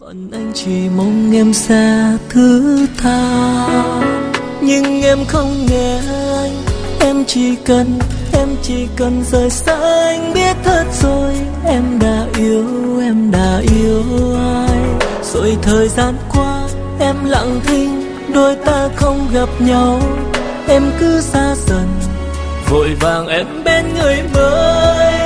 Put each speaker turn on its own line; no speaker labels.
Còn anh chỉ mong em sẽ thứ tha, nhưng em không nghe anh. Em chỉ cần rời xa anh. Biết thật rồi em đã yêu ai. Rồi thời gian qua em lặng thinh, đôi ta không gặp nhau. Em cứ xa dần, vội vàng em bên người mới.